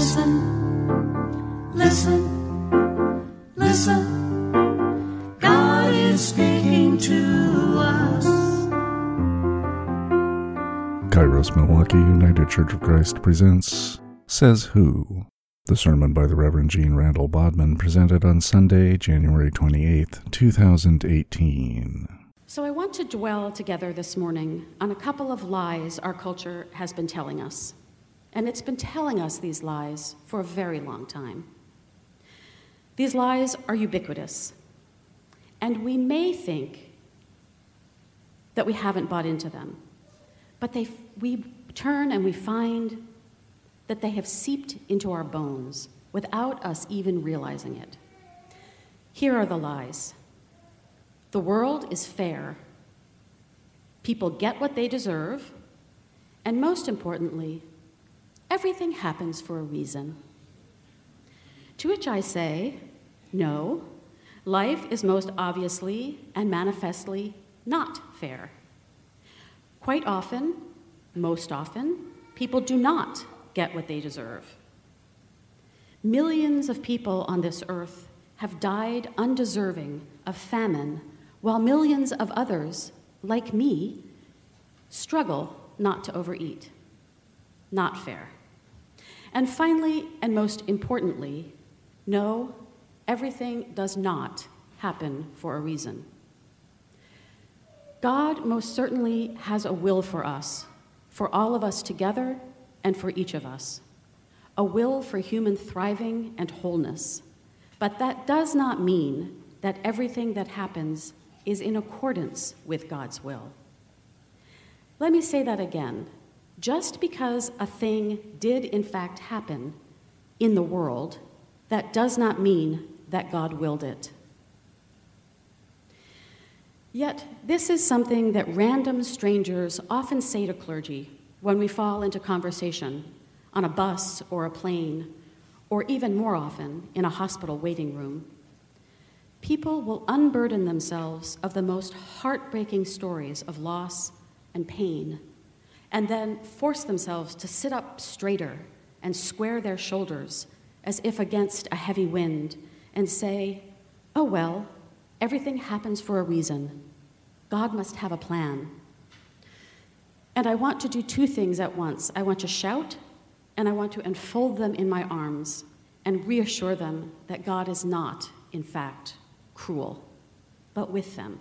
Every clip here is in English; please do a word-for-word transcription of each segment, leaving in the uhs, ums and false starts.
Listen, listen, listen. God is speaking to us. Kairos Milwaukee United Church of Christ presents Says Who? The sermon by the Reverend Gene Randall Bodman, presented on Sunday, January twenty-eighth, two thousand eighteen. So I want to dwell together this morning on a couple of lies our culture has been telling us. And it's been telling us these lies for a very long time. These lies are ubiquitous. And we may think that we haven't bought into them. But they, we turn and we find that they have seeped into our bones without us even realizing it. Here are the lies. The world is fair. People get what they deserve. And most importantly, everything happens for a reason. To which I say, no, life is most obviously and manifestly not fair. Quite often, most often, people do not get what they deserve. Millions of people on this earth have died undeserving of famine, while millions of others, like me, struggle not to overeat. Not fair. And finally, and most importantly, no, everything does not happen for a reason. God most certainly has a will for us, for all of us together and for each of us, a will for human thriving and wholeness. But that does not mean that everything that happens is in accordance with God's will. Let me say that again. Just because a thing did in fact happen in the world, that does not mean that God willed it. Yet, this is something that random strangers often say to clergy when we fall into conversation on a bus or a plane, or even more often in a hospital waiting room. People will unburden themselves of the most heartbreaking stories of loss and pain, and then force themselves to sit up straighter and square their shoulders as if against a heavy wind and say, oh well, everything happens for a reason. God must have a plan. And I want to do two things at once. I want to shout, and I want to enfold them in my arms and reassure them that God is not, in fact, cruel, but with them.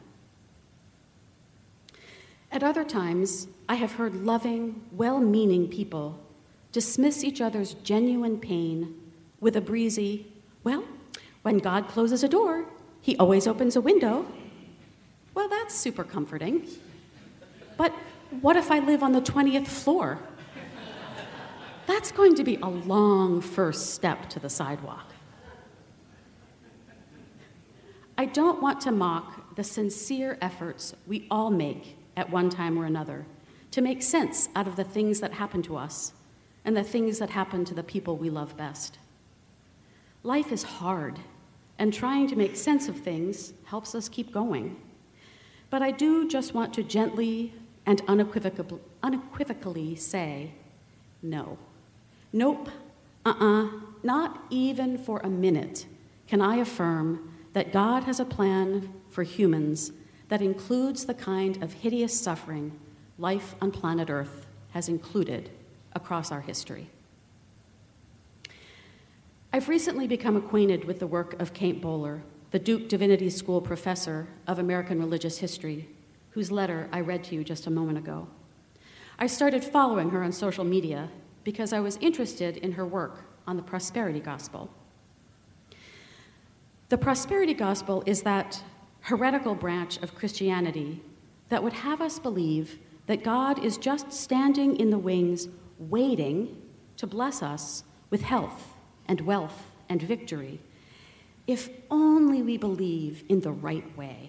At other times, I have heard loving, well-meaning people dismiss each other's genuine pain with a breezy, well, when God closes a door, he always opens a window. Well, that's super comforting. But what if I live on the twentieth floor? That's going to be a long first step to the sidewalk. I don't want to mock the sincere efforts we all make at one time or another to make sense out of the things that happen to us and the things that happen to the people we love best. Life is hard, and trying to make sense of things helps us keep going. But I do just want to gently and unequivocally, unequivocally say, no. Nope, uh-uh, not even for a minute can I affirm that God has a plan for humans that includes the kind of hideous suffering life on planet Earth has included across our history. I've recently become acquainted with the work of Kate Bowler, the Duke Divinity School professor of American religious history, whose letter I read to you just a moment ago. I started following her on social media because I was interested in her work on the prosperity gospel. The prosperity gospel is that heretical branch of Christianity that would have us believe that God is just standing in the wings, waiting to bless us with health and wealth and victory, if only we believe in the right way.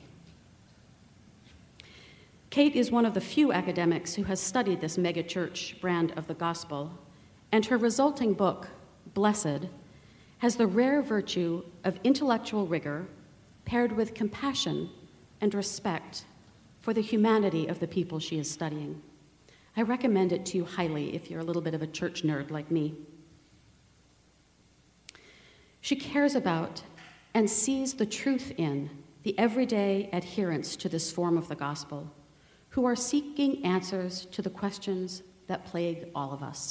Kate is one of the few academics who has studied this megachurch brand of the gospel, and her resulting book, Blessed, has the rare virtue of intellectual rigor paired with compassion and respect for the humanity of the people she is studying. I recommend it to you highly if you're a little bit of a church nerd like me. She cares about and sees the truth in the everyday adherents to this form of the gospel, who are seeking answers to the questions that plague all of us.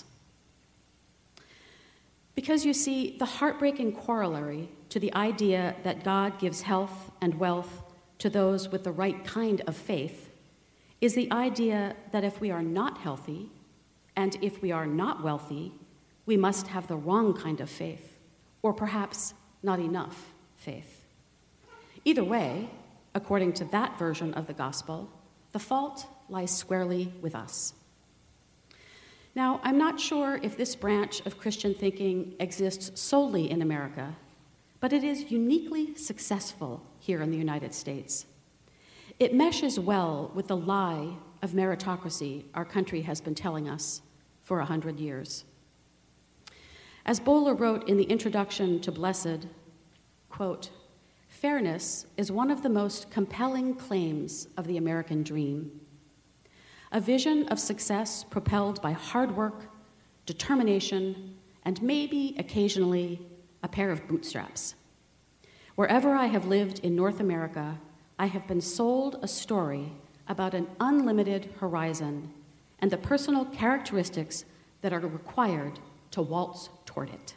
Because you see, the heartbreaking corollary to the idea that God gives health and wealth to those with the right kind of faith is the idea that if we are not healthy and if we are not wealthy, we must have the wrong kind of faith, or perhaps not enough faith. Either way, according to that version of the gospel, the fault lies squarely with us. Now, I'm not sure if this branch of Christian thinking exists solely in America, but it is uniquely successful here in the United States. It meshes well with the lie of meritocracy our country has been telling us for a hundred years. As Bowler wrote in the introduction to Blessed, quote, "Fairness is one of the most compelling claims of the American dream. A vision of success propelled by hard work, determination, and maybe occasionally a pair of bootstraps. Wherever I have lived in North America, I have been sold a story about an unlimited horizon and the personal characteristics that are required to waltz toward it."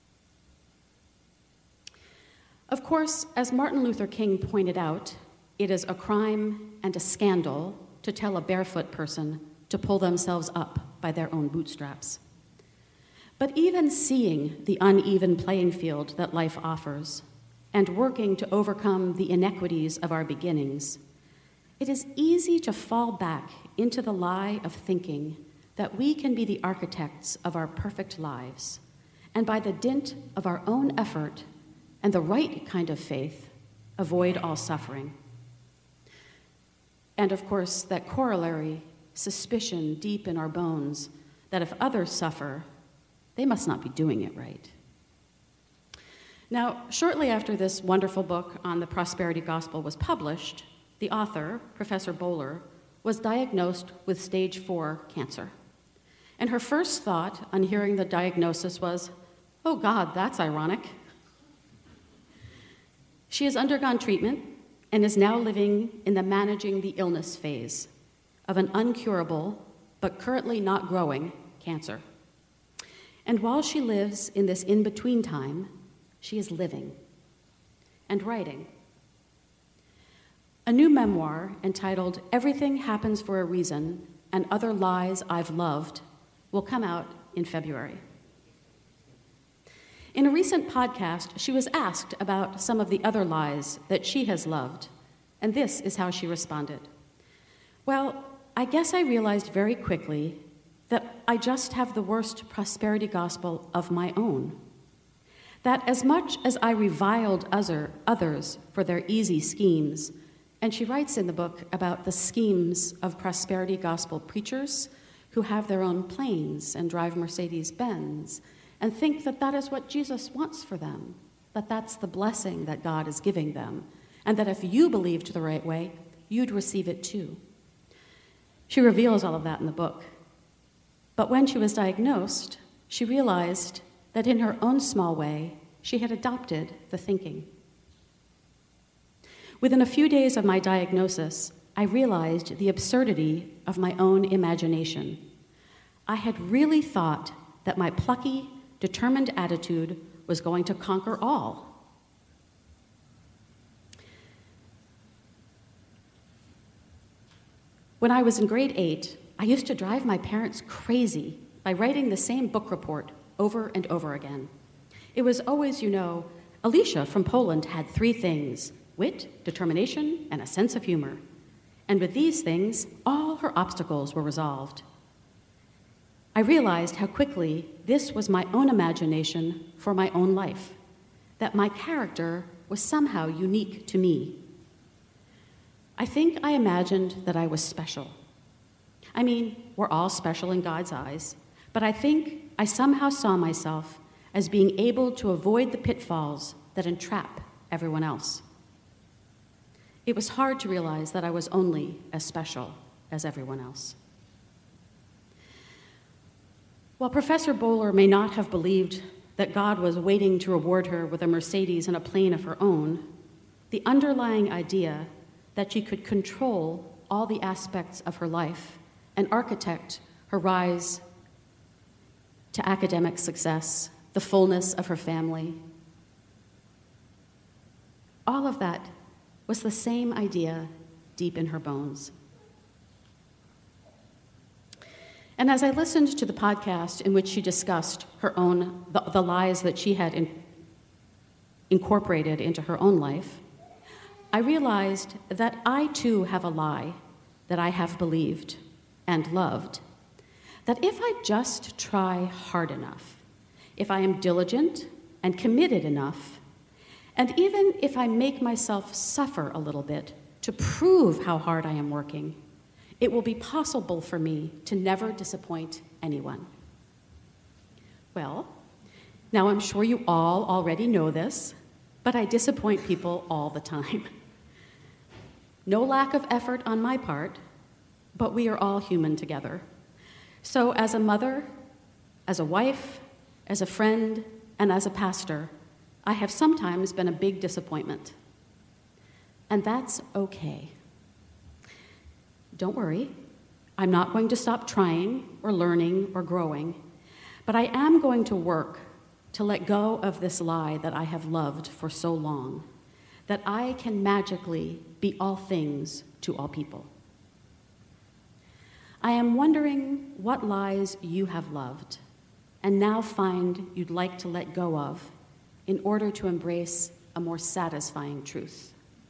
Of course, as Martin Luther King pointed out, it is a crime and a scandal to tell a barefoot person to pull themselves up by their own bootstraps. But even seeing the uneven playing field that life offers and working to overcome the inequities of our beginnings, it is easy to fall back into the lie of thinking that we can be the architects of our perfect lives, and by the dint of our own effort and the right kind of faith, avoid all suffering. And of course, that corollary suspicion deep in our bones that if others suffer, they must not be doing it right. Now, shortly after this wonderful book on the prosperity gospel was published, the author, Professor Bowler, was diagnosed with stage four cancer. And her first thought on hearing the diagnosis was, "Oh God, that's ironic." She has undergone treatment and is now living in the managing the illness phase of an uncurable, but currently not growing, cancer. And while she lives in this in-between time, she is living and writing. A new memoir entitled "Everything Happens for a Reason and Other Lies I've Loved" will come out in February. In a recent podcast, she was asked about some of the other lies that she has loved, and this is how she responded. "Well, I guess I realized very quickly that I just have the worst prosperity gospel of my own. That as much as I reviled other, others for their easy schemes," and she writes in the book about the schemes of prosperity gospel preachers who have their own planes and drive Mercedes-Benz and think that that is what Jesus wants for them, that that's the blessing that God is giving them, and that if you believed the right way, you'd receive it too. She reveals all of that in the book. But when she was diagnosed, she realized that in her own small way, she had adopted the thinking. Within a few days of my diagnosis, I realized the absurdity of my own imagination. I had really thought that my plucky, determined attitude was going to conquer all. When I was in grade eight, I used to drive my parents crazy by writing the same book report over and over again. It was always, you know, Alicia from Poland had three things: wit, determination, and a sense of humor. And with these things, all her obstacles were resolved. I realized how quickly this was my own imagination for my own life, that my character was somehow unique to me. I think I imagined that I was special. I mean, we're all special in God's eyes, but I think I somehow saw myself as being able to avoid the pitfalls that entrap everyone else. It was hard to realize that I was only as special as everyone else. While Professor Bowler may not have believed that God was waiting to reward her with a Mercedes and a plane of her own, the underlying idea that she could control all the aspects of her life and architect her rise to academic success, the fullness of her family. All of that was the same idea deep in her bones. And as I listened to the podcast in which she discussed her own, the, the lies that she had in, incorporated into her own life, I realized that I too have a lie that I have believed and loved, that if I just try hard enough, if I am diligent and committed enough, and even if I make myself suffer a little bit to prove how hard I am working, it will be possible for me to never disappoint anyone. Well, now I'm sure you all already know this, but I disappoint people all the time. No lack of effort on my part, but we are all human together. So as a mother, as a wife, as a friend, and as a pastor, I have sometimes been a big disappointment. And that's okay. Don't worry, I'm not going to stop trying or learning or growing, but I am going to work to let go of this lie that I have loved for so long, that I can magically be all things to all people. I am wondering what lies you have loved and now find you'd like to let go of in order to embrace a more satisfying truth.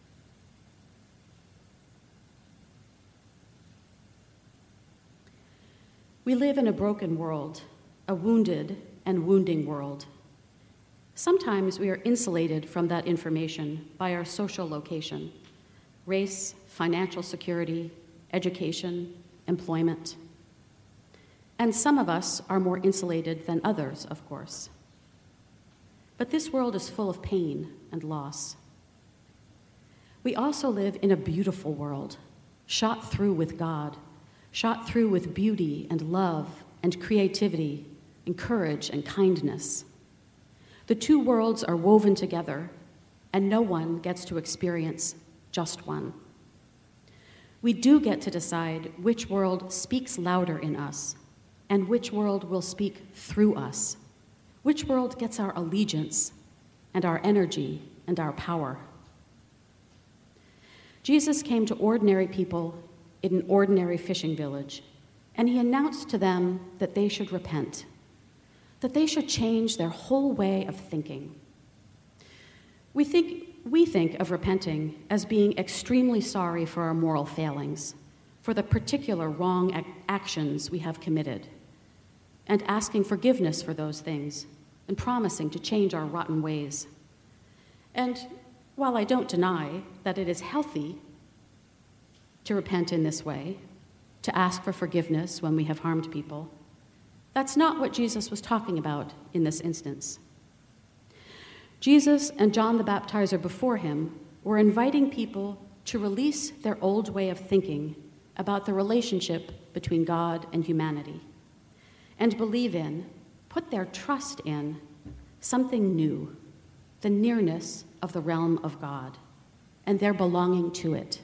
We live in a broken world, a wounded and wounding world. Sometimes we are insulated from that information by our social location, race, financial security, education, employment. And some of us are more insulated than others, of course. But this world is full of pain and loss. We also live in a beautiful world, shot through with God, shot through with beauty and love and creativity and courage and kindness. The two worlds are woven together, and no one gets to experience just one. We do get to decide which world speaks louder in us and which world will speak through us, which world gets our allegiance and our energy and our power. Jesus came to ordinary people in an ordinary fishing village, and he announced to them that they should repent, that they should change their whole way of thinking. We think, we think of repenting as being extremely sorry for our moral failings, for the particular wrong ac- actions we have committed, and asking forgiveness for those things, and promising to change our rotten ways. And while I don't deny that it is healthy to repent in this way, to ask for forgiveness when we have harmed people, that's not what Jesus was talking about in this instance. Jesus and John the Baptizer before him were inviting people to release their old way of thinking about the relationship between God and humanity, and believe in, put their trust in, something new, the nearness of the realm of God, and their belonging to it.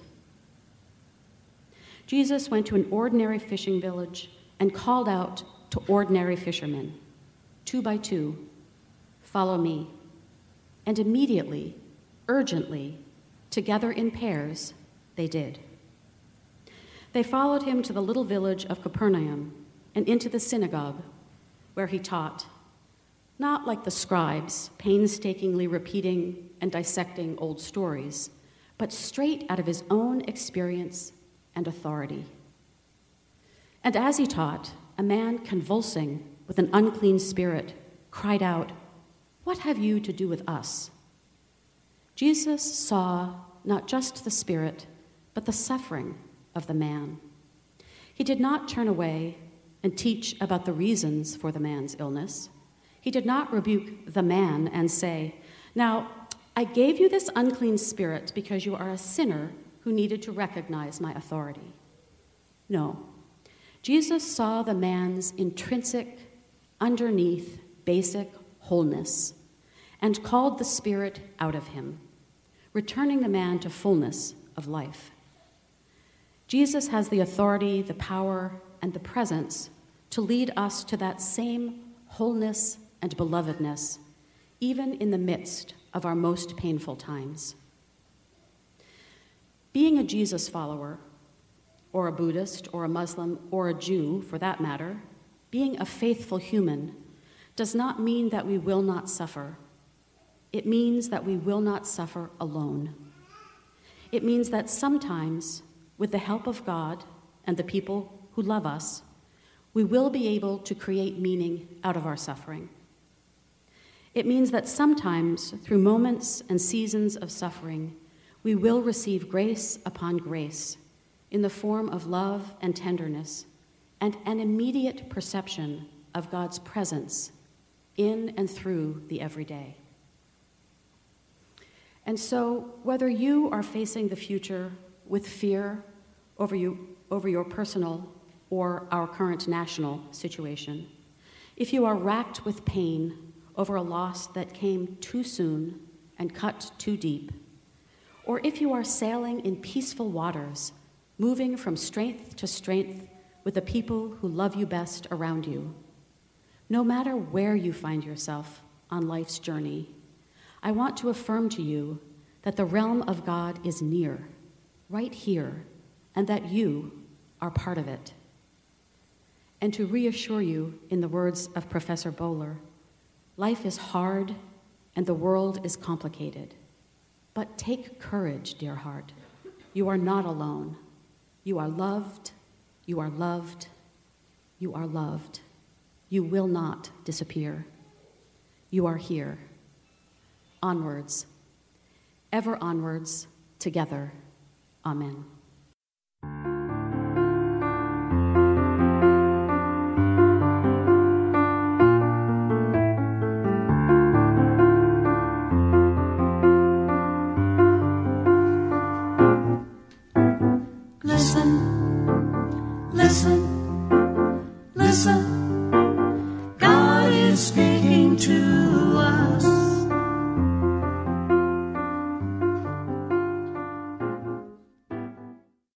Jesus went to an ordinary fishing village and called out to ordinary fishermen, two by two, "Follow me." And immediately, urgently, together in pairs, they did. They followed him to the little village of Capernaum and into the synagogue, where he taught, not like the scribes, painstakingly repeating and dissecting old stories, but straight out of his own experience and authority. And as he taught, a man convulsing with an unclean spirit cried out, "What have you to do with us?" Jesus saw not just the spirit, but the suffering of the man. He did not turn away and teach about the reasons for the man's illness. He did not rebuke the man and say, "Now, I gave you this unclean spirit because you are a sinner who needed to recognize my authority." No. Jesus saw the man's intrinsic, underneath, basic, wholeness, and called the spirit out of him, returning the man to fullness of life. Jesus has the authority, the power, and the presence to lead us to that same wholeness and belovedness, even in the midst of our most painful times. Being a Jesus follower, or a Buddhist, or a Muslim, or a Jew, for that matter, being a faithful human does not mean that we will not suffer. It means that we will not suffer alone. It means that sometimes, with the help of God and the people who love us, we will be able to create meaning out of our suffering. It means that sometimes, through moments and seasons of suffering, we will receive grace upon grace in the form of love and tenderness and an immediate perception of God's presence in and through the everyday. And so, whether you are facing the future with fear over you, over your personal or our current national situation, if you are racked with pain over a loss that came too soon and cut too deep, or if you are sailing in peaceful waters, moving from strength to strength with the people who love you best around you, no matter where you find yourself on life's journey, I want to affirm to you that the realm of God is near, right here, and that you are part of it. And to reassure you, in the words of Professor Bowler, life is hard and the world is complicated. But take courage, dear heart. You are not alone. You are loved. You are loved. You are loved. You will not disappear. You are here. Onwards. Ever onwards, together. Amen. Listen, listen.